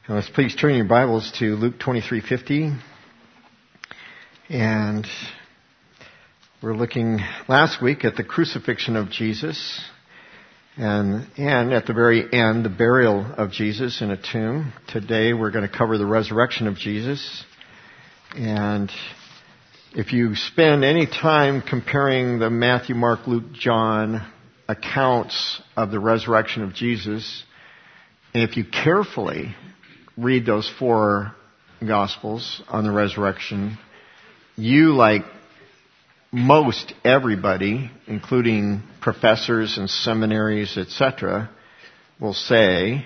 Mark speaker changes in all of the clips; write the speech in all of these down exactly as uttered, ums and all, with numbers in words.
Speaker 1: Now let's please turn your Bibles to Luke twenty-three fifty. And we're looking last week at the crucifixion of Jesus and, and at the very end, the burial of Jesus in a tomb. Today we're going to cover the resurrection of Jesus. And if you spend any time comparing the Matthew, Mark, Luke, John accounts of the resurrection of Jesus, and if you carefully read those four Gospels on the resurrection, you, like most everybody, including professors and seminaries, et cetera, will say,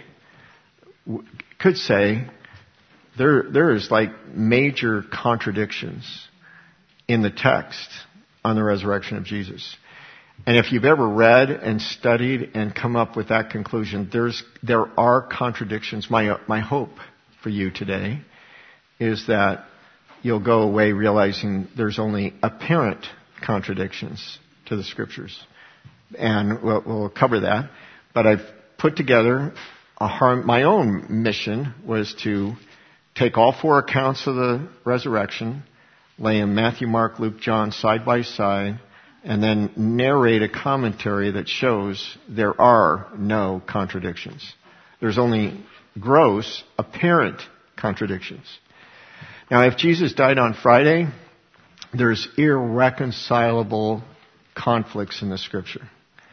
Speaker 1: could say, there there is like major contradictions in the text on the resurrection of Jesus. And if you've ever read and studied and come up with that conclusion, there's there are contradictions. My my hope for you today is that you'll go away realizing there's only apparent contradictions to the Scriptures. And we'll, we'll cover that. But I've put together a harm, my own mission was to take all four accounts of the resurrection, lay them Matthew, Mark, Luke, John side by side, and then narrate a commentary that shows there are no contradictions. There's only gross, apparent contradictions. Now, if Jesus died on Friday, there's irreconcilable conflicts in the Scripture.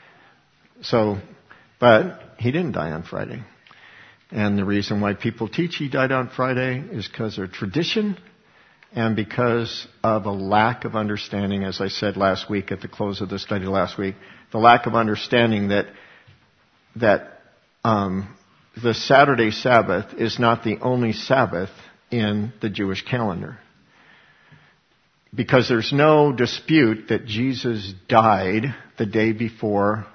Speaker 1: So, but he didn't die on Friday. And the reason why people teach he died on Friday is because of tradition and because of a lack of understanding, as I said last week at the close of the study last week, the lack of understanding that that um, the Saturday Sabbath is not the only Sabbath in the Jewish calendar. Because there's no dispute that Jesus died the day before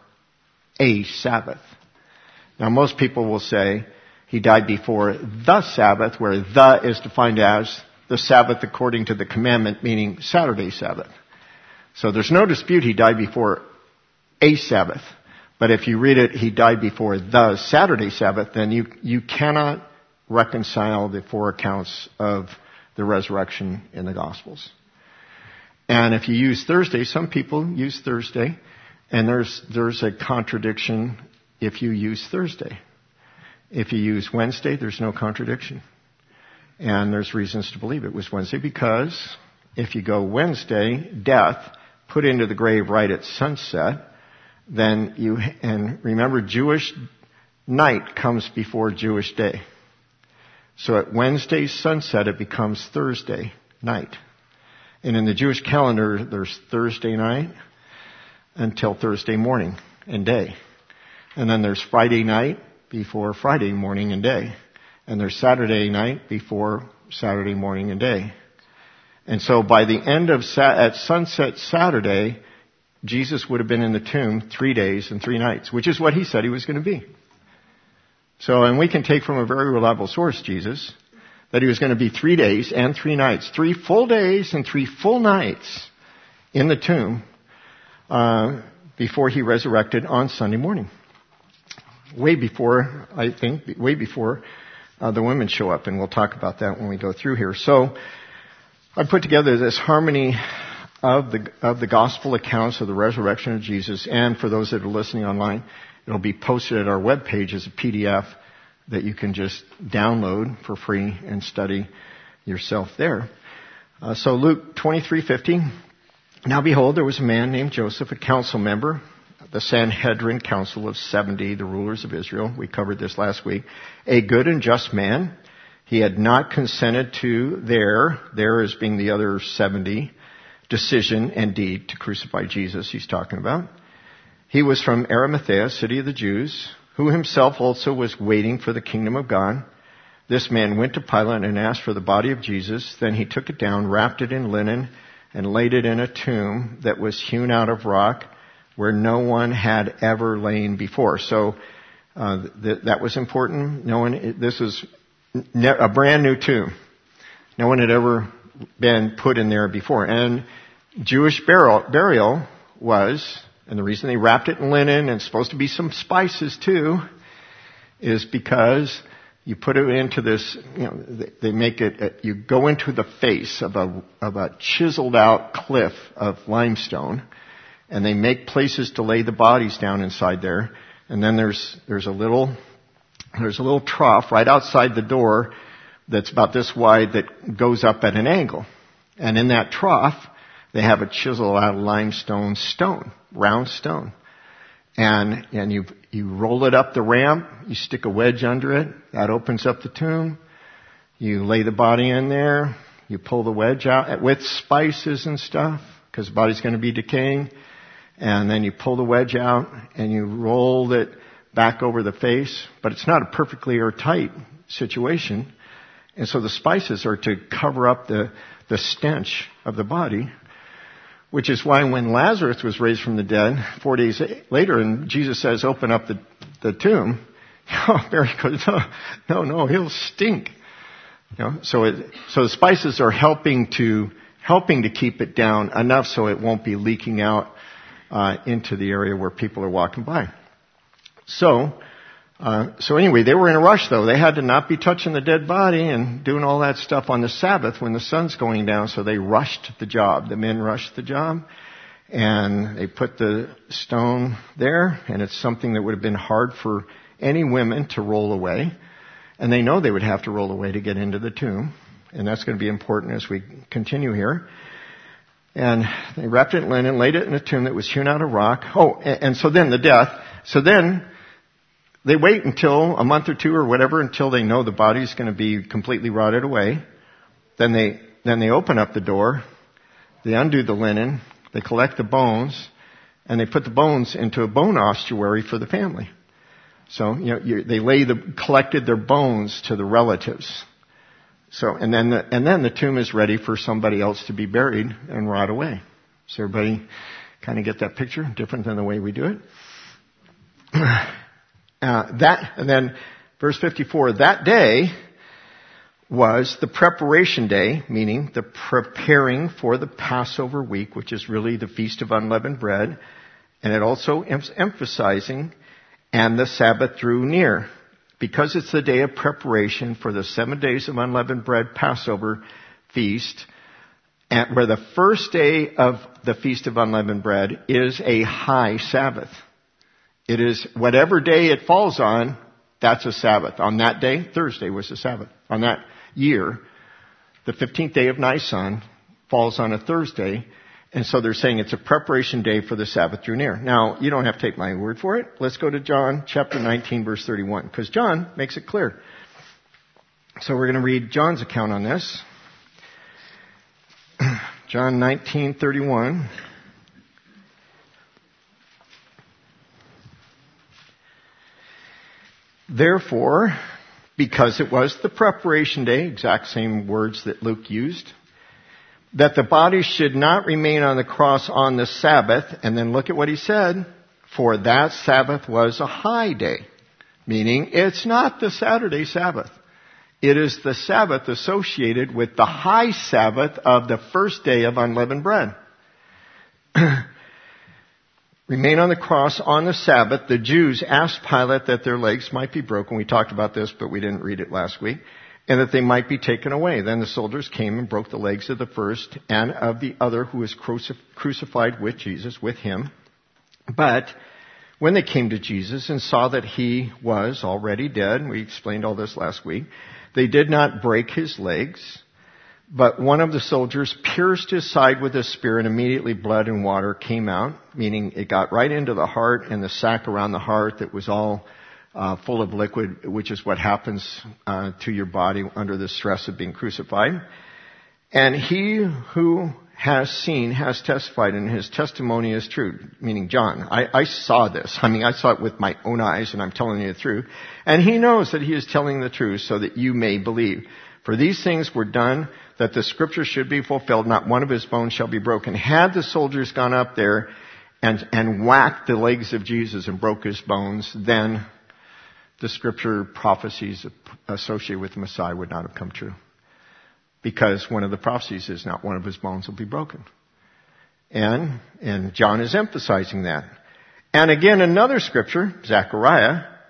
Speaker 1: a Sabbath. Now, most people will say he died before the Sabbath, where the is defined as the Sabbath according to the commandment, meaning Saturday Sabbath. So there's no dispute he died before a Sabbath. But if you read it, he died before the Saturday Sabbath, then you, you cannot reconcile the four accounts of the resurrection in the Gospels. And if you use Thursday, some people use Thursday, and there's, there's a contradiction if you use Thursday. If you use Wednesday, there's no contradiction. And there's reasons to believe it was Wednesday, because if you go Wednesday, death, put into the grave right at sunset, then you, and remember, Jewish night comes before Jewish day. So at Wednesday's sunset, it becomes Thursday night. And in the Jewish calendar, there's Thursday night until Thursday morning and day. And then there's Friday night before Friday morning and day. And there's Saturday night before Saturday morning and day. And so by the end of, sa- at sunset Saturday, Jesus would have been in the tomb three days and three nights, which is what he said he was going to be. So, and we can take from a very reliable source, Jesus, that he was going to be three days and three nights, three full days and three full nights in the tomb, uh, before he resurrected on Sunday morning. Way before, I think, way before Uh, the women show up, and we'll talk about that when we go through here. So I put together this harmony of the of the gospel accounts of the resurrection of Jesus, and for those that are listening online, it'll be posted at our webpage as a P D F that you can just download for free and study yourself there. Uh, so Luke twenty-three fifty. Now behold, there was a man named Joseph, a council member, the Sanhedrin Council of seventy, the rulers of Israel. We covered this last week. A good and just man. He had not consented to their, their as being the other seventy, decision and deed to crucify Jesus he's talking about. He was from Arimathea, city of the Jews, who himself also was waiting for the kingdom of God. This man went to Pilate and asked for the body of Jesus. Then he took it down, wrapped it in linen, and laid it in a tomb that was hewn out of rock, where no one had ever lain before. So uh, th- that was important. No one. This is ne- a brand new tomb. No one had ever been put in there before. And Jewish burial, burial was, and the reason they wrapped it in linen, and it's supposed to be some spices too, is because you put it into this, you know, they, they make it, you go into the face of a, of a chiseled out cliff of limestone, and they make places to lay the bodies down inside there. And then there's, there's a little, there's a little trough right outside the door that's about this wide that goes up at an angle. And in that trough, they have a chiseled out limestone stone, round stone. And, and you, you roll it up the ramp, you stick a wedge under it, that opens up the tomb. You lay the body in there, you pull the wedge out with spices and stuff, because the body's going to be decaying. And then you pull the wedge out and you roll it back over the face, but it's not a perfectly airtight situation. And so the spices are to cover up the, the stench of the body. Which is why when Lazarus was raised from the dead, four days later, and Jesus says, open up the, the tomb, oh, Mary goes, no, no, no, he'll stink. You know, so it, so the spices are helping to, helping to keep it down enough so it won't be leaking out, uh, into the area where people are walking by. So, Uh, so anyway, they were in a rush though. They had to not be touching the dead body and doing all that stuff on the Sabbath when the sun's going down, so they rushed the job. The men rushed the job, and they put the stone there, and it's something that would have been hard for any women to roll away. And they know they would have to roll away to get into the tomb, and that's going to be important as we continue here. And they wrapped it in linen, laid it in a tomb that was hewn out of rock. Oh, and, and so then the death. So then they wait until a month or two or whatever until they know the body's going to be completely rotted away. Then they, then they open up the door. They undo the linen. They collect the bones, and they put the bones into a bone ossuary for the family. So, you know, you, they lay the, collected their bones to the relatives. So, and then the, and then the tomb is ready for somebody else to be buried and rot away. So everybody kind of get that picture? Different than the way we do it. Uh, that, and then verse fifty-four, that day was the preparation day, meaning the preparing for the Passover week, which is really the Feast of Unleavened Bread. And it also em- emphasizing, and the Sabbath drew near. Because it's the day of preparation for the seven days of Unleavened Bread Passover feast, and where the first day of the Feast of Unleavened Bread is a high Sabbath. It is whatever day it falls on, that's a Sabbath. On that day, Thursday was the Sabbath. On that year, the fifteenth day of Nisan falls on a Thursday. And so they're saying it's a preparation day for the Sabbath drew near. Now, you don't have to take my word for it. Let's go to John chapter nineteen, verse thirty-one, because John makes it clear. So we're going to read John's account on this. John nineteen thirty-one. Therefore, because it was the preparation day, exact same words that Luke used, that the body should not remain on the cross on the Sabbath, and then look at what he said, for that Sabbath was a high day, meaning it's not the Saturday Sabbath. It is the Sabbath associated with the high Sabbath of the first day of unleavened bread. Remain on the cross on the Sabbath. The Jews asked Pilate that their legs might be broken. We talked about this, but we didn't read it last week. And that they might be taken away. Then the soldiers came and broke the legs of the first and of the other who was crucif- crucified with Jesus, with him. But when they came to Jesus and saw that he was already dead, we explained all this last week, they did not break his legs. But one of the soldiers pierced his side with a spear, and immediately blood and water came out, meaning it got right into the heart and the sac around the heart that was all uh, full of liquid, which is what happens uh, to your body under the stress of being crucified. And he who has seen has testified, and his testimony is true, meaning John. I, I saw this. I mean, I saw it with my own eyes, and I'm telling you the truth. And he knows that he is telling the truth so that you may believe. For these things were done that the scripture should be fulfilled. Not one of his bones shall be broken. Had the soldiers gone up there and, and whacked the legs of Jesus and broke his bones, then the scripture prophecies associated with the Messiah would not have come true. Because one of the prophecies is not one of his bones will be broken. And, and John is emphasizing that. And again, another scripture, Zechariah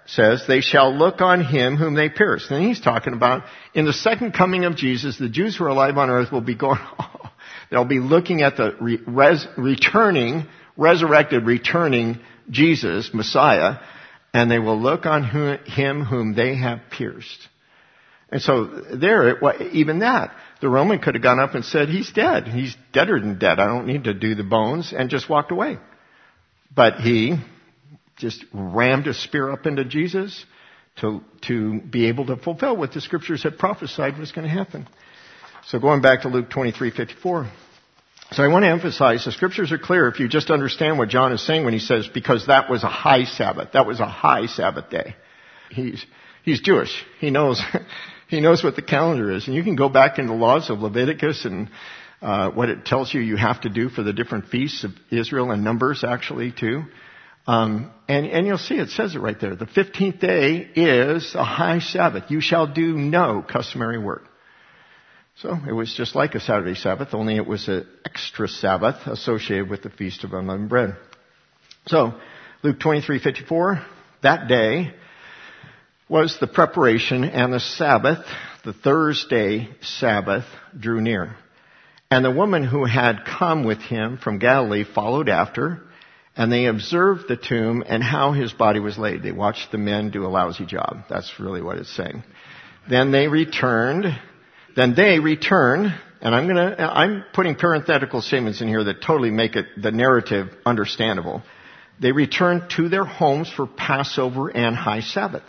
Speaker 1: says, they shall look on him whom they pierced. And he's talking about in the second coming of Jesus, the Jews who are alive on earth will be going, oh, they'll be looking at the re- res- returning, resurrected, returning Jesus, Messiah, and they will look on who, him whom they have pierced. And so there, it, even that, the Roman could have gone up and said, he's dead. He's deader than dead. I don't need to do the bones, and just walked away. But he just rammed a spear up into Jesus to, to be able to fulfill what the scriptures had prophesied was going to happen. So going back to Luke twenty-three fifty-four. So I want to emphasize the scriptures are clear if you just understand what John is saying when he says, because that was a high Sabbath. That was a high Sabbath day. He's, he's Jewish. He knows, he knows what the calendar is. And you can go back into the laws of Leviticus and uh, what it tells you you have to do for the different feasts of Israel and Numbers actually too. Um, and, and you'll see it says it right there. The fifteenth day is a high Sabbath. You shall do no customary work. So it was just like a Saturday Sabbath, only it was an extra Sabbath associated with the Feast of Unleavened Bread. So Luke twenty-three fifty-four, that day was the preparation, and the Sabbath, the Thursday Sabbath, drew near. And the woman who had come with him from Galilee followed after, and they observed the tomb and how his body was laid. They watched the men do a lousy job. That's really what it's saying. Then they returned. Then they return, and I'm gonna, I'm putting parenthetical statements in here that totally make it, the narrative understandable. They returned to their homes for Passover and High Sabbath.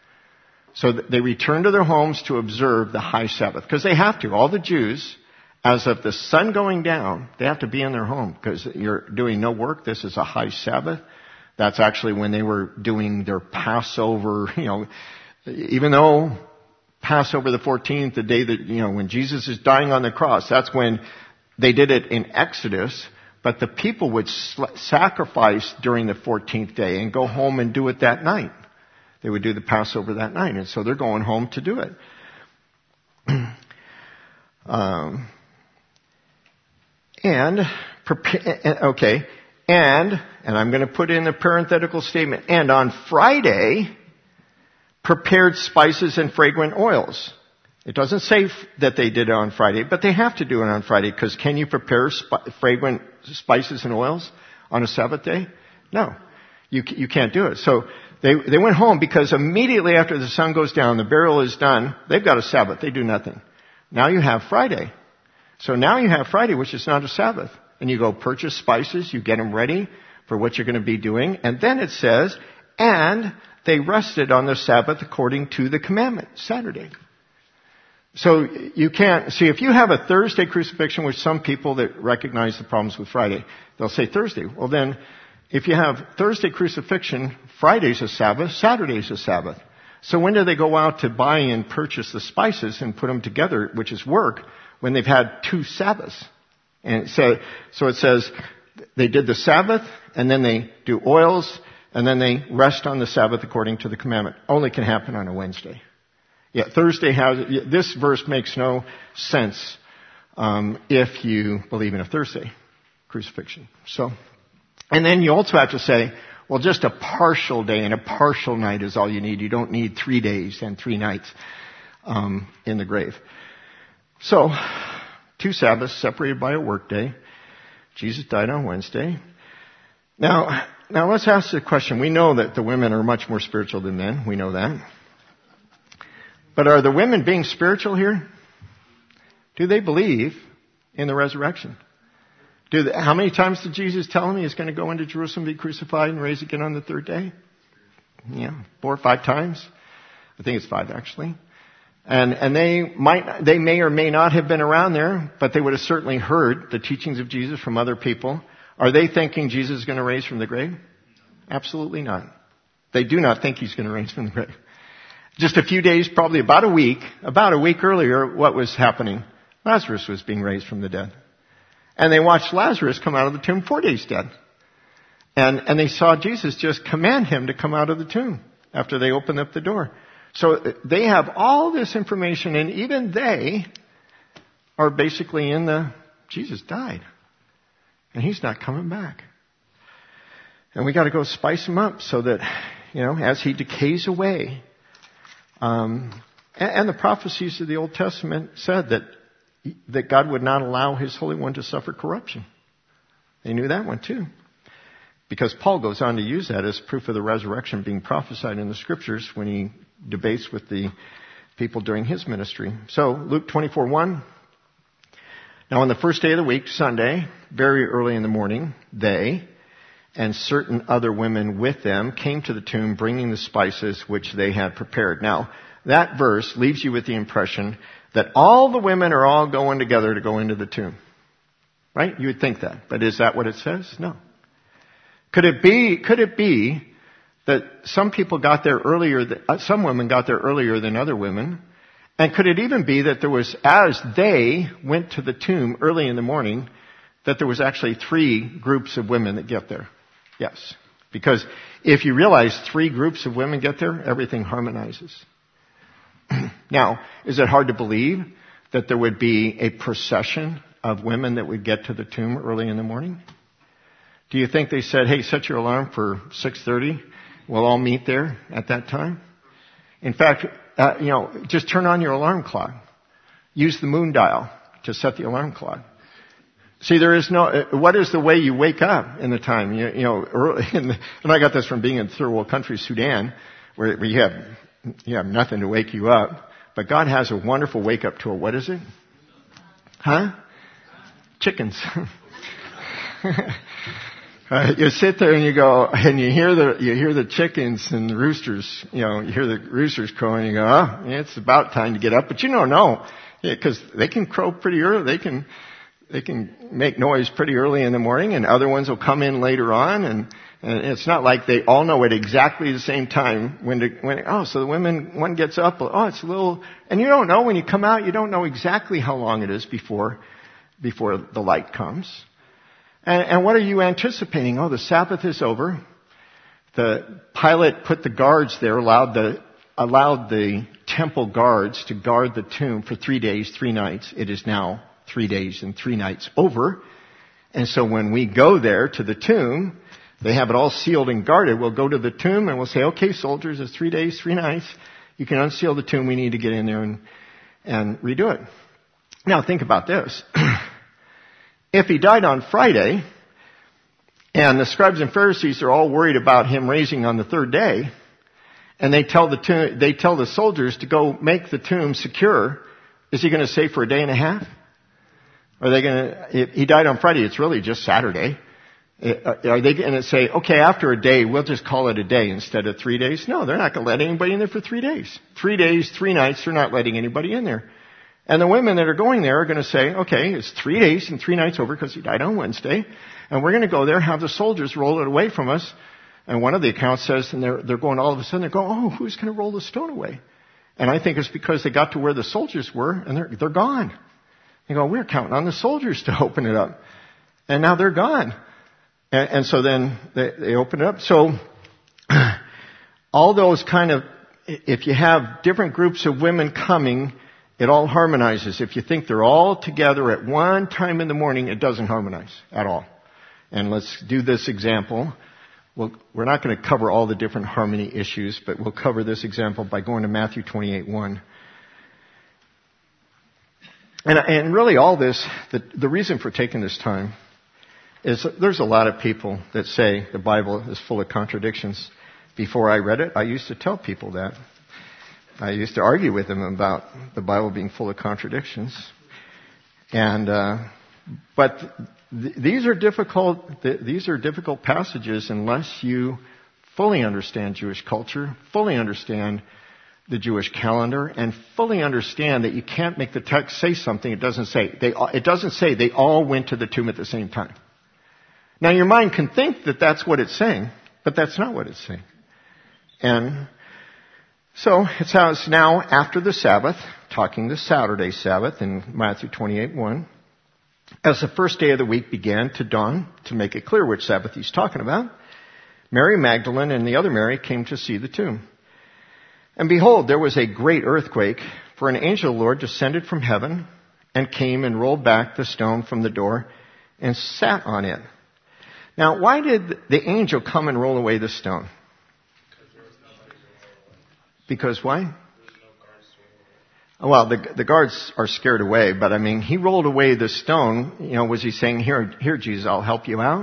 Speaker 1: So they return to their homes to observe the High Sabbath. Because they have to. All the Jews, as of the sun going down, they have to be in their home because you're doing no work. This is a high Sabbath. That's actually when they were doing their Passover, you know, even though Passover the fourteenth, the day that, you know, when Jesus is dying on the cross, that's when they did it in Exodus, but the people would sl- sacrifice during the fourteenth day and go home and do it that night. They would do the Passover that night, and so they're going home to do it. um, And, okay, and, and I'm going to put in a parenthetical statement, and on Friday, prepared spices and fragrant oils. It doesn't say that they did it on Friday, but they have to do it on Friday, because can you prepare sp- fragrant spices and oils on a Sabbath day? No, you, you can't do it. So they, they went home because immediately after the sun goes down, the burial is done, they've got a Sabbath, they do nothing. Now you have Friday. So now you have Friday, which is not a Sabbath. And you go purchase spices, you get them ready for what you're going to be doing. And then it says, and they rested on the Sabbath according to the commandment, Saturday. So you can't, see, if you have a Thursday crucifixion, which some people that recognize the problems with Friday, they'll say Thursday. Well then, if you have Thursday crucifixion, Friday's a Sabbath, Saturday's a Sabbath. So when do they go out to buy and purchase the spices and put them together, which is work, when they've had two Sabbaths? And so, so it says they did the Sabbath, and then they do oils, and then they rest on the Sabbath according to the commandment. Only can happen on a Wednesday. Yeah, Thursday has, this verse makes no sense um, if you believe in a Thursday crucifixion. So, and then you also have to say, well, just a partial day and a partial night is all you need. You don't need three days and three nights um, in the grave. So, two Sabbaths separated by a work day. Jesus died on Wednesday. Now, now let's ask the question. We know that the women are much more spiritual than men. We know that. But are the women being spiritual here? Do they believe in the resurrection? Do they, how many times did Jesus tell them he's going to go into Jerusalem, be crucified, and raise again on the third day? Yeah, four or five times. I think it's five actually. And, and they might, they may or may not have been around there, but they would have certainly heard the teachings of Jesus from other people. Are they thinking Jesus is going to raise from the grave? Absolutely not. They do not think he's going to raise from the grave. Just a few days, probably about a week, about a week earlier, what was happening? Lazarus was being raised from the dead. And they watched Lazarus come out of the tomb four days dead. And, and they saw Jesus just command him to come out of the tomb after they opened up the door. So they have all this information, and even they are basically in the, Jesus died, and he's not coming back. And we got to go spice him up so that you know, as he decays away. Um, and, and the prophecies of the Old Testament said that that God would not allow his Holy One to suffer corruption. They knew that one too. Because Paul goes on to use that as proof of the resurrection being prophesied in the Scriptures when he debates with the people during his ministry. So, Luke twenty-four one. Now on the first day of the week, Sunday, very early in the morning, they and certain other women with them came to the tomb bringing the spices which they had prepared. Now, that verse leaves you with the impression that all the women are all going together to go into the tomb. Right? You would think that. But is that what it says? No. Could it be, could it be that some people got there earlier, some women got there earlier than other women? And could it even be that there was, as they went to the tomb early in the morning, that there was actually three groups of women that get there? Yes. Because if you realize three groups of women get there, everything harmonizes. Now, is it hard to believe that there would be a procession of women that would get to the tomb early in the morning? Do you think they said, hey, set your alarm for six thirty. We'll all meet there at that time? In fact, uh, you know, just turn on your alarm clock. Use the moon dial to set the alarm clock. See, there is no, what is the way you wake up in the time? You, you know, early in the, and I got this from being in third world country, Sudan, where, where you have, you have nothing to wake you up. But God has a wonderful wake up tour. What is it? Huh? Chickens. Uh, you sit there and you go, and you hear the, you hear the chickens and the roosters, you know, you hear the roosters crowing and you go, oh, it's about time to get up. But you don't know, because yeah, they can crow pretty early. They can, they can make noise pretty early in the morning, and other ones will come in later on, and, and it's not like they all know at exactly the same time when to, when, oh, so the women, one gets up, oh, it's a little, and you don't know when you come out, you don't know exactly how long it is before, before the light comes. And, and what are you anticipating? Oh, the Sabbath is over. The Pilate put the guards there, allowed the, allowed the temple guards to guard the tomb for three days, three nights. It is now three days and three nights over. And so when we go there to the tomb, they have it all sealed and guarded. We'll go to the tomb and we'll say, okay, soldiers, it's three days, three nights. You can unseal the tomb. We need to get in there and, and redo it. Now think about this. If he died on Friday, and the scribes and Pharisees are all worried about him raising on the third day, and they tell the tomb, they tell the soldiers to go make the tomb secure, is he going to stay for a day and a half? Are they going to? If he died on Friday, it's really just Saturday. Are they going to say, okay, after a day, we'll just call it a day instead of three days? No, they're not going to let anybody in there for three days. Three days, three nights, they're not letting anybody in there. And the women that are going there are going to say, okay, it's three days and three nights over because he died on Wednesday. And we're going to go there, have the soldiers roll it away from us. And one of the accounts says, and they're, they're going all of a sudden, they're going, oh, who's going to roll the stone away? And I think it's because they got to where the soldiers were and they're, they're gone. They go, we're counting on the soldiers to open it up. And now they're gone. And, and so then they, they open it up. So all those kind of, if you have different groups of women coming, it all harmonizes. If you think they're all together at one time in the morning, it doesn't harmonize at all. And let's do this example. Well, we're not going to cover all the different harmony issues, but we'll cover this example by going to Matthew twenty-eight one. And, and really all this, the, the reason for taking this time is there's a lot of people that say the Bible is full of contradictions. Before I read it, I used to tell people that. I used to argue with them about the Bible being full of contradictions. And, uh, but th- these are difficult, th- these are difficult passages unless you fully understand Jewish culture, fully understand the Jewish calendar, and fully understand that you can't make the text say something it doesn't say. They, it doesn't say they all went to the tomb at the same time. Now your mind can think that that's what it's saying, but that's not what it's saying. And so it says now after the Sabbath, talking the Saturday Sabbath in Matthew twenty-eight one, as the first day of the week began to dawn, to make it clear which Sabbath he's talking about, Mary Magdalene and the other Mary came to see the tomb. And behold, there was a great earthquake, for an angel of the Lord descended from heaven and came and rolled back the stone from the door and sat on it. Now, why did the angel come and roll away the stone? Because why? Well, the, the guards are scared away, but I mean, he rolled away the stone. You know, was he saying, here, here, Jesus, I'll help you out?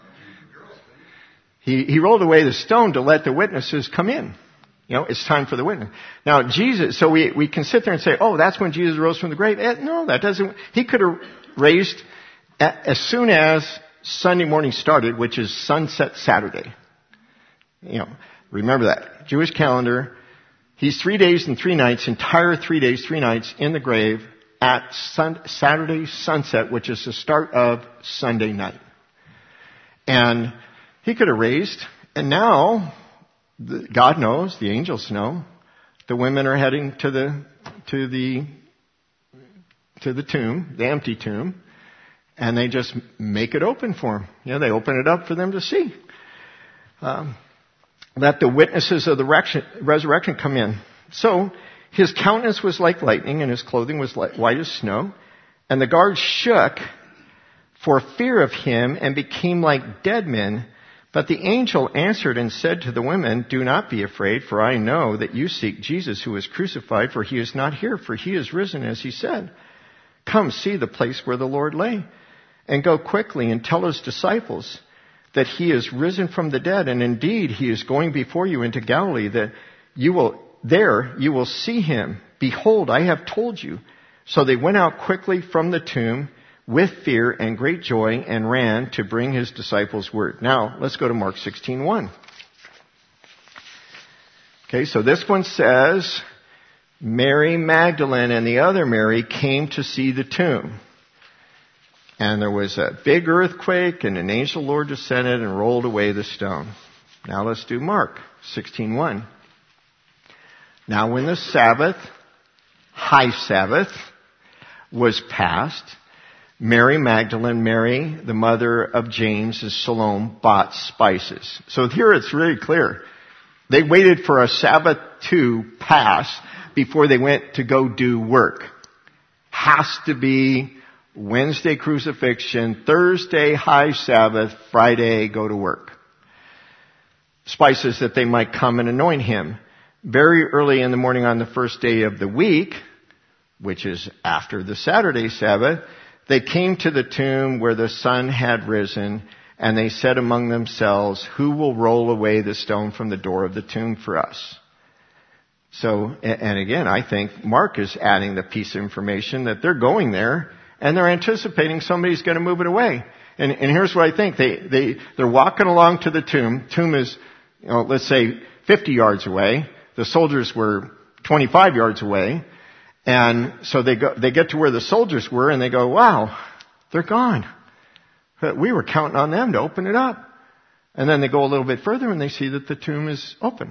Speaker 1: He, he rolled away the stone to let the witnesses come in. You know, it's time for the witness. Now, Jesus, so we, we can sit there and say, oh, that's when Jesus rose from the grave. Eh, no, that doesn't, he could have raised at, as soon as Sunday morning started, which is sunset Saturday. You know, remember that. Jewish calendar. He's three days and three nights, entire three days, three nights in the grave at sun, Saturday sunset, which is the start of Sunday night. And he could have raised, and now, God knows, the angels know, the women are heading to the, to the, to the tomb, the empty tomb, and they just make it open for him. You know, they open it up for them to see. Um, let the witnesses of the resurrection come in. So, his countenance was like lightning, and his clothing was like white as snow, and the guards shook for fear of him and became like dead men. But the angel answered and said to the women, do not be afraid, for I know that you seek Jesus who was crucified, for he is not here, for he is risen as he said. Come see the place where the Lord lay, and go quickly and tell his disciples that he is risen from the dead, and indeed he is going before you into Galilee, that you will, there you will see him. Behold, I have told you. So they went out quickly from the tomb with fear and great joy, and ran to bring his disciples word. Now, let's go to Mark sixteen one. Okay, so this one says, Mary Magdalene and the other Mary came to see the tomb. And there was a big earthquake, and an angel of the Lord descended and rolled away the stone. Now let's do Mark sixteen one. Now when the Sabbath, high Sabbath, was past, Mary Magdalene, Mary, the mother of James and Salome, bought spices. So here it's really clear. They waited for a Sabbath to pass before they went to go do work. Has to be Wednesday crucifixion, Thursday high Sabbath, Friday go to work. Spices that they might come and anoint him. Very early in the morning on the first day of the week, which is after the Saturday Sabbath, they came to the tomb where the sun had risen, and they said among themselves, who will roll away the stone from the door of the tomb for us? So, and again, I think Mark is adding the piece of information that they're going there, and they're anticipating somebody's going to move it away. And, and here's what I think. They, they, they're walking along to the tomb. Tomb is, you know, let's say fifty yards away. The soldiers were twenty-five yards away. And so they go, they get to where the soldiers were, and they go, wow, they're gone. But we were counting on them to open it up. And then they go a little bit further, and they see that the tomb is open.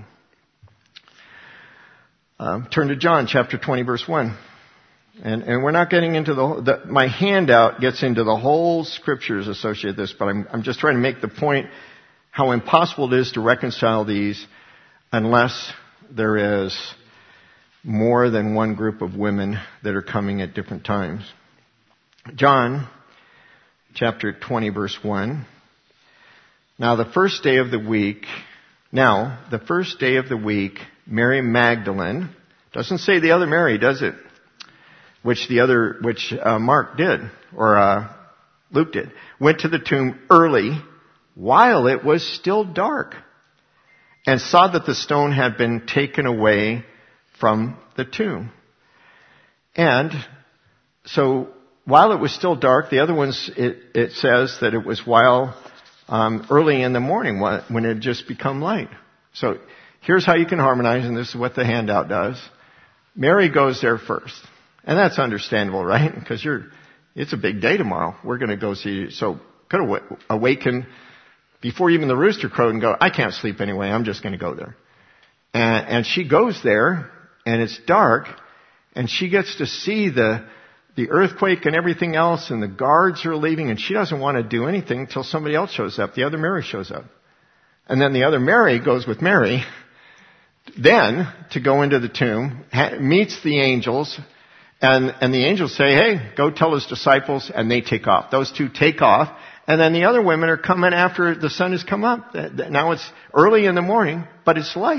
Speaker 1: Um, turn to John chapter twenty, verse one. And, and we're not getting into the, the, my handout gets into the whole scriptures associated with this, but I'm, I'm just trying to make the point how impossible it is to reconcile these unless there is more than one group of women that are coming at different times. John chapter twenty, verse one. Now the first day of the week, now the first day of the week, Mary Magdalene, doesn't say the other Mary, does it? Which the other, which uh, Mark did, or uh, Luke did, went to the tomb early while it was still dark, and saw that the stone had been taken away from the tomb. And so while it was still dark, the other ones, it, it says that it was while um, early in the morning when it had just become light. So here's how you can harmonize, and this is what the handout does. Mary goes there first. And that's understandable, right? Because you're, it's a big day tomorrow. We're going to go see, so could awaken before even the rooster crowed and go, I can't sleep anyway, I'm just going to go there. And, and she goes there, and it's dark, and she gets to see the, the earthquake and everything else, and the guards are leaving, and she doesn't want to do anything until somebody else shows up. The other Mary shows up. And then the other Mary goes with Mary, then to go into the tomb, ha- meets the angels, And, and the angels say, hey, go tell his disciples, and they take off. Those two take off, and then the other women are coming after the sun has come up. Now it's early in the morning, but it's light.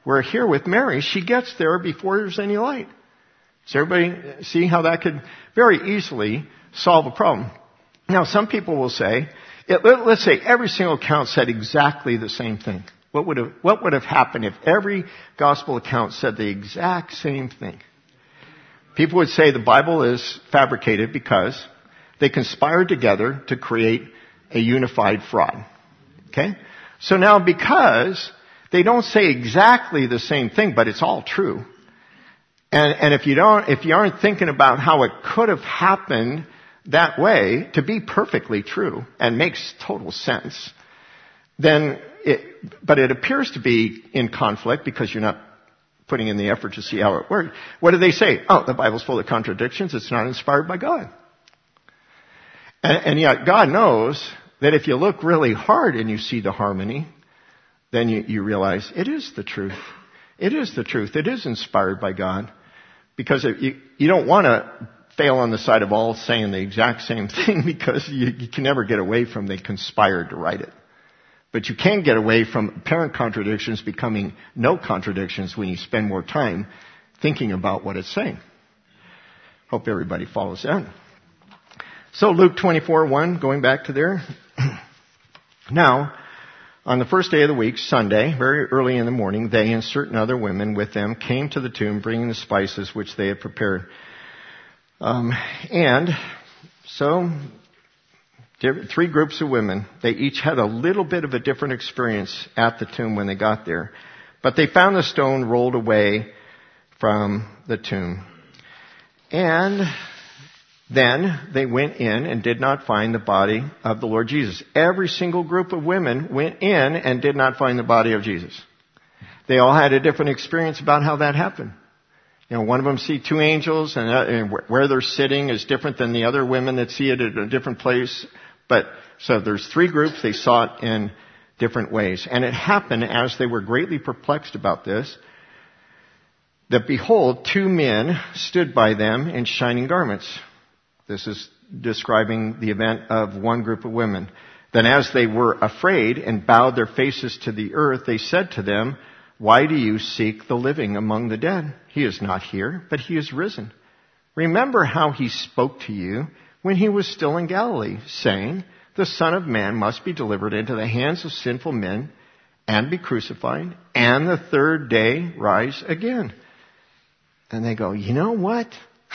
Speaker 1: Where here with Mary, she gets there before there's any light. Does everybody see how that could very easily solve a problem? Now, some people will say, it, let, let's say every single account said exactly the same thing. What would have, what would have happened if every gospel account said the exact same thing? People would say the Bible is fabricated because they conspired together to create a unified fraud. Okay? So now because they don't say exactly the same thing, but it's all true. And, and if you don't, if you aren't thinking about how it could have happened that way to be perfectly true and makes total sense, then it, but it appears to be in conflict because you're not putting in the effort to see how it works. What do they say? Oh, the Bible's full of contradictions. It's not inspired by God. And, and yet God knows that if you look really hard and you see the harmony, then you, you realize it is the truth. It is the truth. It is inspired by God. Because if you, you don't want to fail on the side of all saying the exact same thing because you, you can never get away from they conspired to write it. But you can get away from apparent contradictions becoming no contradictions when you spend more time thinking about what it's saying. Hope everybody follows that. So Luke twenty-four one, going back to there. Now, on the first day of the week, Sunday, very early in the morning, they and certain other women with them came to the tomb bringing the spices which they had prepared. Um, and so, three groups of women, they each had a little bit of a different experience at the tomb when they got there. But they found the stone rolled away from the tomb. And then they went in and did not find the body of the Lord Jesus. Every single group of women went in and did not find the body of Jesus. They all had a different experience about how that happened. You know, one of them see two angels, and, uh, and where they're sitting is different than the other women that see it at a different place. But so there's three groups. They saw it in different ways, and it happened as they were greatly perplexed about this, that behold, two men stood by them in shining garments. This is describing the event of one group of women. Then as they were afraid and bowed their faces to the earth, they said to them, why do you seek the living among the dead? He is not here, but he is risen. Remember how he spoke to you when he was still in Galilee, saying, the Son of Man must be delivered into the hands of sinful men and be crucified, and the third day rise again. And they go, you know what?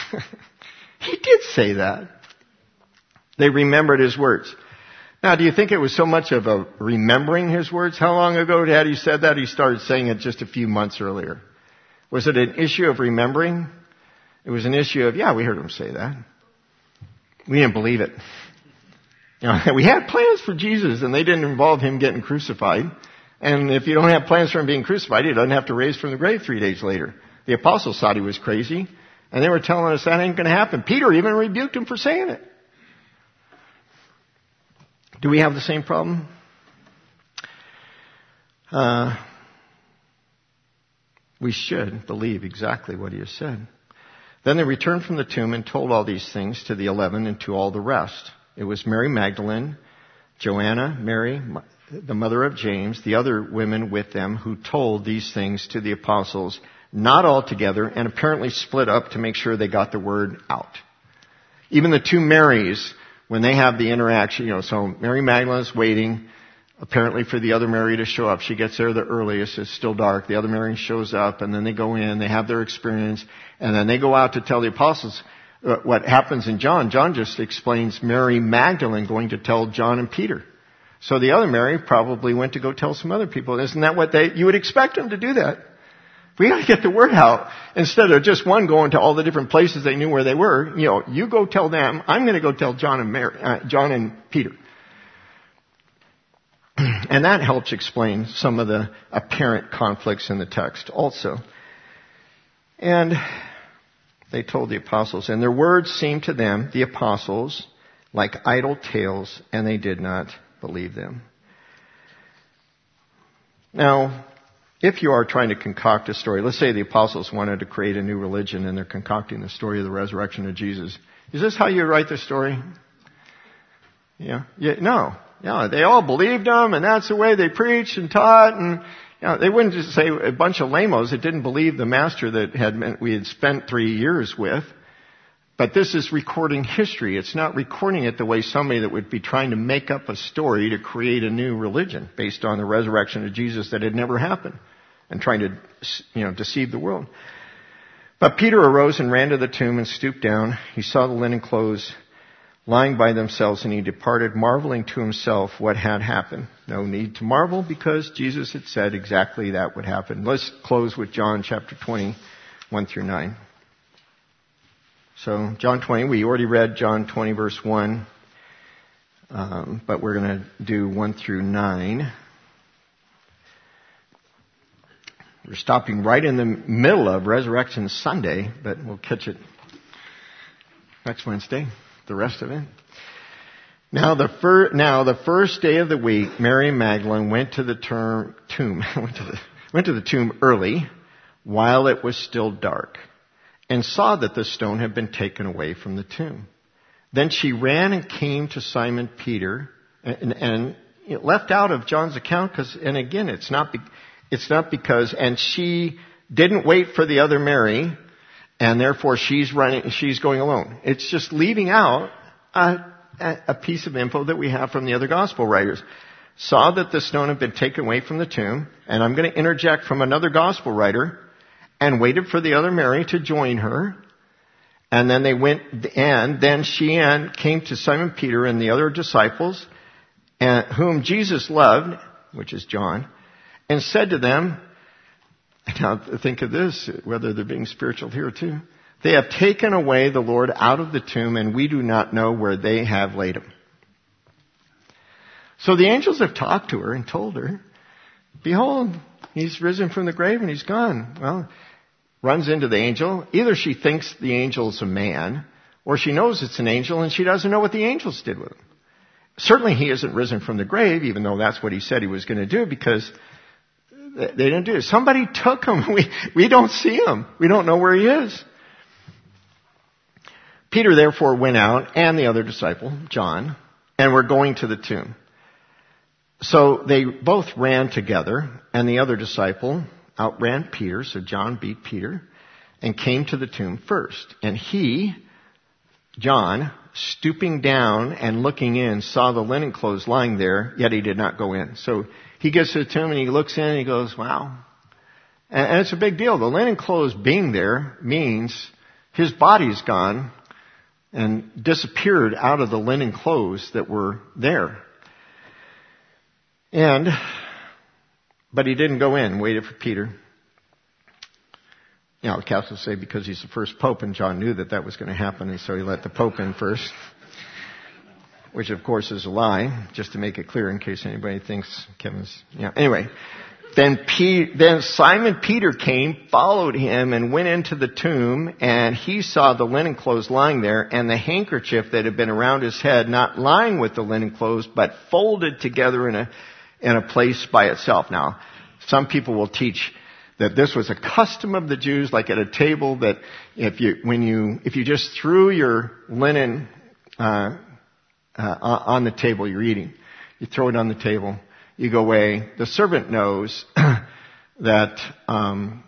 Speaker 1: He did say that. They remembered his words. Now, do you think it was so much of a remembering his words? How long ago had he said that? He started saying it just a few months earlier. Was it an issue of remembering? It was an issue of, yeah, we heard him say that. We didn't believe it. You know, we had plans for Jesus, and they didn't involve him getting crucified. And if you don't have plans for him being crucified, he doesn't have to raise from the grave three days later. The apostles thought he was crazy. And they were telling us that ain't going to happen. Peter even rebuked him for saying it. Do we have the same problem? Uh, we should believe exactly what he has said. Then they returned from the tomb and told all these things to the eleven and to all the rest. It was Mary Magdalene, Joanna, Mary, the mother of James, the other women with them who told these things to the apostles, not all together, and apparently split up to make sure they got the word out. Even the two Marys, when they have the interaction, you know, so Mary Magdalene's waiting, apparently for the other Mary to show up. She gets there the earliest. It's still dark. The other Mary shows up, and then they go in, they have their experience, and then they go out to tell the apostles what happens in John. John just explains Mary Magdalene going to tell John and Peter. So the other Mary probably went to go tell some other people. Isn't that what they, you would expect them to do that? We got to get the word out instead of just one going to all the different places they knew where they were. You know, you go tell them. I'm going to go tell John and Mary, uh, John and Peter. And that helps explain some of the apparent conflicts in the text also. And they told the apostles, and their words seemed to them, the apostles, like idle tales, and they did not believe them. Now, if you are trying to concoct a story, let's say the apostles wanted to create a new religion and they're concocting the story of the resurrection of Jesus. Is this how you write the story? Yeah. yeah no. Yeah. They all believed him, and that's the way they preached and taught, and You know, they wouldn't just say a bunch of lamos that didn't believe the master that had meant we had spent three years with. But this is recording history. It's not recording it the way somebody that would be trying to make up a story to create a new religion based on the resurrection of Jesus that had never happened and trying to, you know, deceive the world. But Peter arose and ran to the tomb and stooped down. He saw the linen clothes lying by themselves, and he departed, marveling to himself what had happened. No need to marvel, because Jesus had said exactly that would happen. Let's close with John chapter twenty, one through nine. So John twenty, we already read John twenty verse one, um, but we're going to do one through nine. We're stopping right in the middle of Resurrection Sunday, but we'll catch it next Wednesday, the rest of it. Now the, fir- now the first day of the week, Mary Magdalene went to the term- tomb, went to the, went to the tomb early, while it was still dark, and saw that the stone had been taken away from the tomb. Then she ran and came to Simon Peter, and, and you know, left out of John's account, because, and again, it's not, be, it's not because, and she didn't wait for the other Mary, and therefore she's running, she's going alone. It's just leaving out a, a piece of info that we have from the other gospel writers. Saw that the stone had been taken away from the tomb, and I'm going to interject from another gospel writer, and waited for the other Mary to join her. And then they went, and then she and came to Simon Peter and the other disciples, and whom Jesus loved, which is John, and said to them, now think of this, whether they're being spiritual here too. They have taken away the Lord out of the tomb, and we do not know where they have laid him. So the angels have talked to her and told her, behold, he's risen from the grave and he's gone. Well, runs into the angel. Either she thinks the angel's a man, or she knows it's an angel and she doesn't know what the angels did with him. Certainly he isn't risen from the grave, even though that's what he said he was going to do, because they didn't do it. Somebody took him. We, we don't see him. We don't know where he is. Peter therefore went out, and the other disciple, John, and were going to the tomb. So they both ran together, and the other disciple outran Peter, so John beat Peter, and came to the tomb first. And he, John, stooping down and looking in, saw the linen clothes lying there, yet he did not go in. So he gets to the tomb and he looks in and he goes, wow. And it's a big deal. The linen clothes being there means his body's gone and disappeared out of the linen clothes that were there. And, but he didn't go in, waited for Peter. You know, the Catholics say because he's the first pope, and John knew that that was going to happen, and so he let the pope in first. Which, of course, is a lie, just to make it clear in case anybody thinks Kevin's... Yeah. Anyway, then, P, then Simon Peter came, followed him, and went into the tomb, and he saw the linen clothes lying there, and the handkerchief that had been around his head, not lying with the linen clothes, but folded together in a in a place by itself. Now, some people will teach that this was a custom of the Jews, like at a table, that if you when you if you just threw your linen uh, uh, on the table you're eating, you throw it on the table, you go away. The servant knows that. Um,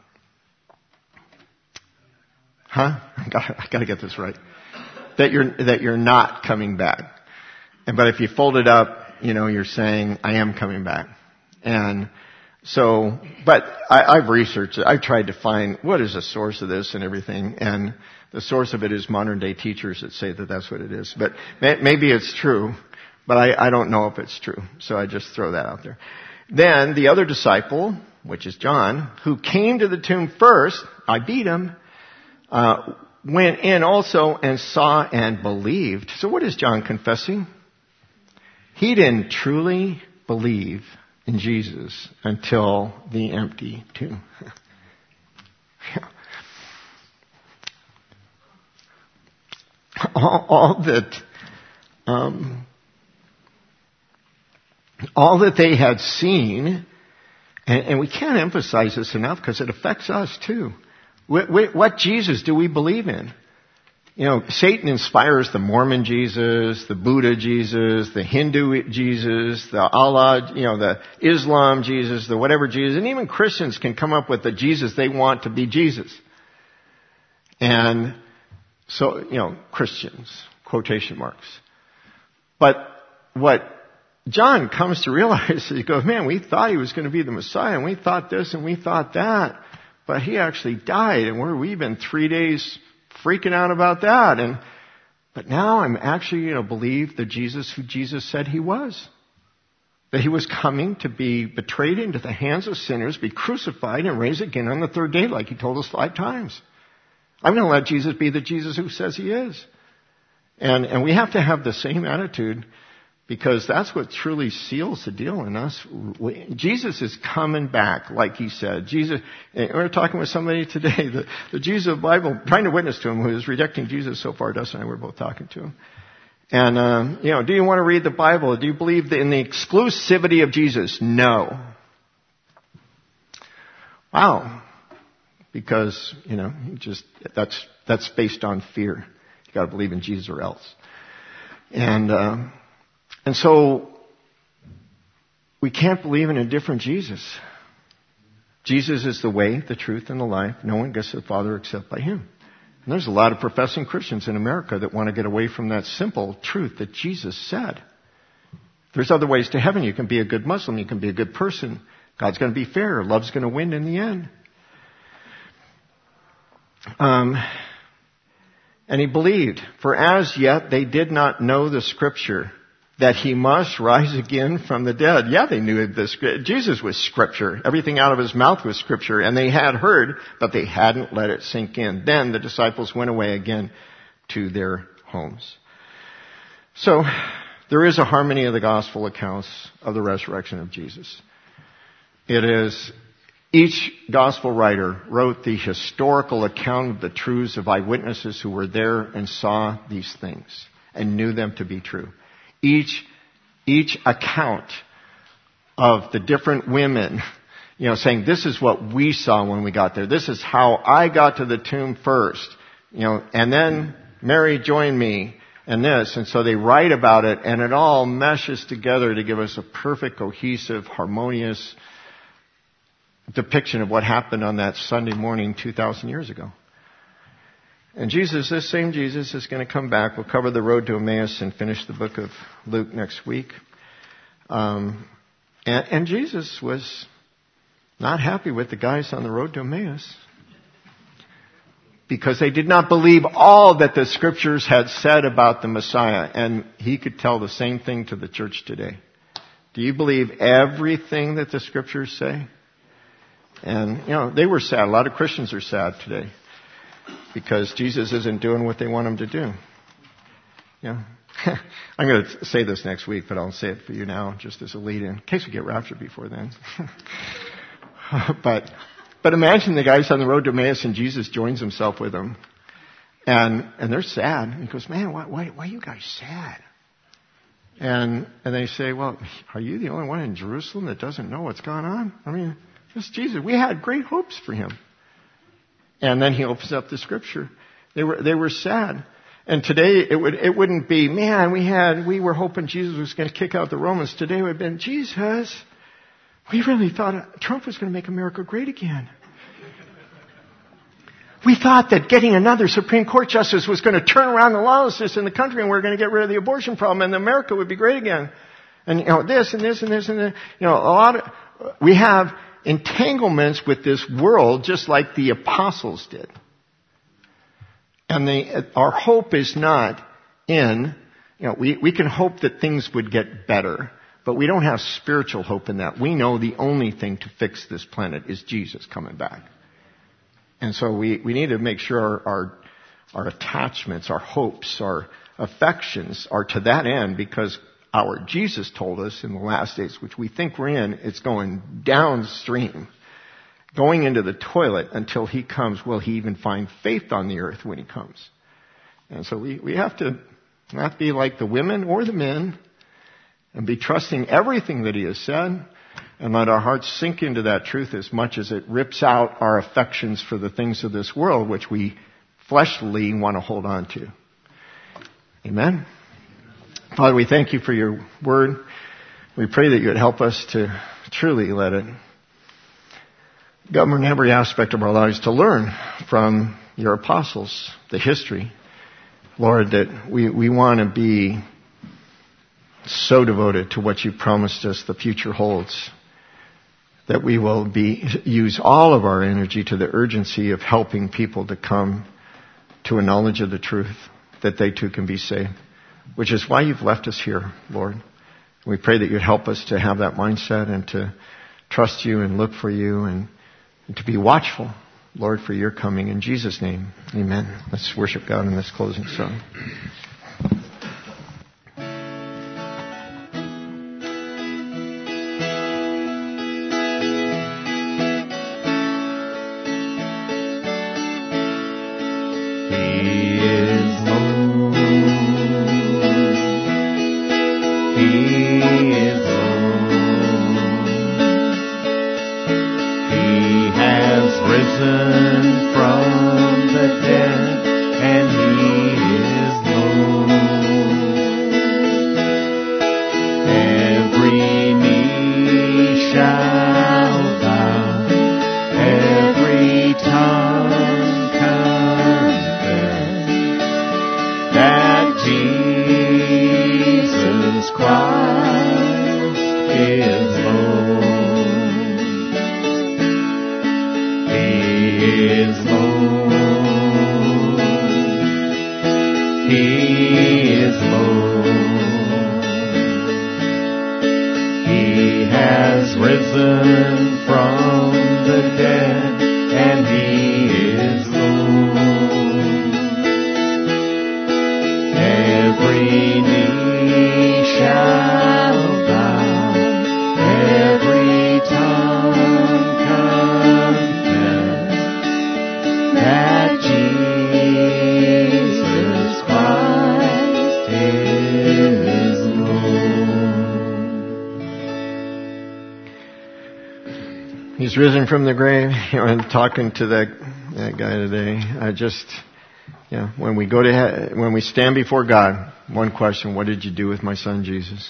Speaker 1: huh? I got, I got to get this right. That you're that you're not coming back. And but if you fold it up, you know, you're saying, I am coming back. And so, but I, I've researched it. I've tried to find what is the source of this and everything. And the source of it is modern day teachers that say that that's what it is. But may, maybe it's true, but I, I don't know if it's true. So I just throw that out there. Then the other disciple, which is John, who came to the tomb first, I beat him, uh, went in also and saw and believed. So what is John confessing? He didn't truly believe in Jesus until the empty tomb. all, all that, um, all that they had seen, and, and we can't emphasize this enough because it affects us too. What, what Jesus do we believe in? You know, Satan inspires the Mormon Jesus, the Buddha Jesus, the Hindu Jesus, the Allah, you know, the Islam Jesus, the whatever Jesus, and even Christians can come up with the Jesus they want to be Jesus. And so, you know, Christians, quotation marks. But what John comes to realize is he goes, man, we thought he was going to be the Messiah, and we thought this and we thought that, but he actually died, and we're, we've been three days freaking out about that. And but now I'm actually going to believe the Jesus who Jesus said he was. That he was coming to be betrayed into the hands of sinners, be crucified, and raised again on the third day, like he told us five times. I'm going to let Jesus be the Jesus who says he is. And, and we have to have the same attitude, because that's what truly seals the deal in us. Jesus is coming back, like he said. Jesus, we were talking with somebody today, the, the Jesus of the Bible, trying to witness to him, who is rejecting Jesus so far. Dustin and I were both talking to him. And, um, you know, do you want to read the Bible? Do you believe in the exclusivity of Jesus? No. Wow. Because, you know, just, that's, that's based on fear. You gotta believe in Jesus or else. And, um, And so, we can't believe in a different Jesus. Jesus is the way, the truth, and the life. No one gets to the Father except by him. And there's a lot of professing Christians in America that want to get away from that simple truth that Jesus said. There's other ways to heaven. You can be a good Muslim. You can be a good person. God's going to be fair. Love's going to win in the end. Um, and he believed, for as yet they did not know the Scripture, that he must rise again from the dead. Yeah, they knew this. Jesus was Scripture. Everything out of his mouth was Scripture. And they had heard, but they hadn't let it sink in. Then the disciples went away again to their homes. So, there is a harmony of the gospel accounts of the resurrection of Jesus. It is, each gospel writer wrote the historical account of the truths of eyewitnesses who were there and saw these things and knew them to be true. Each, each account of the different women, you know, saying, this is what we saw when we got there. This is how I got to the tomb first, you know, and then Mary joined me and this. And so they write about it, and it all meshes together to give us a perfect, cohesive, harmonious depiction of what happened on that Sunday morning two thousand years ago. And Jesus, this same Jesus, is going to come back. We'll cover the road to Emmaus and finish the book of Luke next week. Um, and, and Jesus was not happy with the guys on the road to Emmaus, because they did not believe all that the Scriptures had said about the Messiah. And he could tell the same thing to the church today. Do you believe everything that the Scriptures say? And, you know, they were sad. A lot of Christians are sad today, because Jesus isn't doing what they want him to do. Yeah. I'm going to say this next week, but I'll say it for you now, just as a lead-in, in case we get raptured before then. but, but imagine the guys on the road to Emmaus, and Jesus joins himself with them, and and they're sad. And he goes, "Man, why why, why are you guys sad?" And and they say, "Well, are you the only one in Jerusalem that doesn't know what's going on? I mean, this Jesus, we had great hopes for him." And then he opens up the Scripture. They were they were sad. And today it would it wouldn't be, man, we had we were hoping Jesus was going to kick out the Romans. Today it would have been, Jesus, we really thought Trump was going to make America great again. We thought that getting another Supreme Court justice was going to turn around the lawlessness in the country, and we we're going to get rid of the abortion problem, and America would be great again. And you know, this and this and this and this, you know, a lot of we have entanglements with this world, just like the apostles did. And the, our hope is not in, you know, we, we can hope that things would get better, but we don't have spiritual hope in that. We know the only thing to fix this planet is Jesus coming back. And so we, we need to make sure our, our, our attachments, our hopes, our affections are to that end, because our Jesus told us in the last days, which we think we're in, it's going downstream, going into the toilet until he comes. Will he even find faith on the earth when he comes? And so we, we have to not be like the women or the men and be trusting everything that he has said, and let our hearts sink into that truth as much as it rips out our affections for the things of this world, which we fleshly want to hold on to. Amen. Father, we thank you for your word. We pray that you would help us to truly let it govern every aspect of our lives, to learn from your apostles, the history. Lord, that we, we want to be so devoted to what you promised us the future holds, that we will be use all of our energy to the urgency of helping people to come to a knowledge of the truth, that they too can be saved, which is why you've left us here, Lord. We pray that you'd help us to have that mindset and to trust you and look for you and, and to be watchful, Lord, for your coming. In Jesus' name, amen. Let's worship God in this closing song. He's risen from the grave. You know, I'm talking to that, that guy today. I just, you know, when we go to, when we stand before God, one question: what did you do with my son Jesus?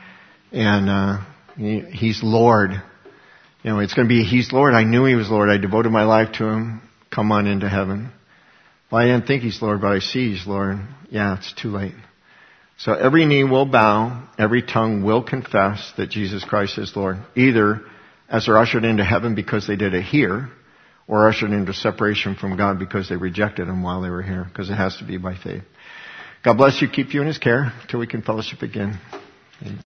Speaker 1: And uh, he, he's Lord. You know, it's going to be He's Lord. I knew He was Lord. I devoted my life to Him. Come on into heaven. Well, I didn't think He's Lord, but I see He's Lord. Yeah, it's too late. So every knee will bow, every tongue will confess that Jesus Christ is Lord. Either as they're ushered into heaven because they did it here, or ushered into separation from God because they rejected Him while they were here, because it has to be by faith. God bless you, keep you in His care till we can fellowship again. Amen.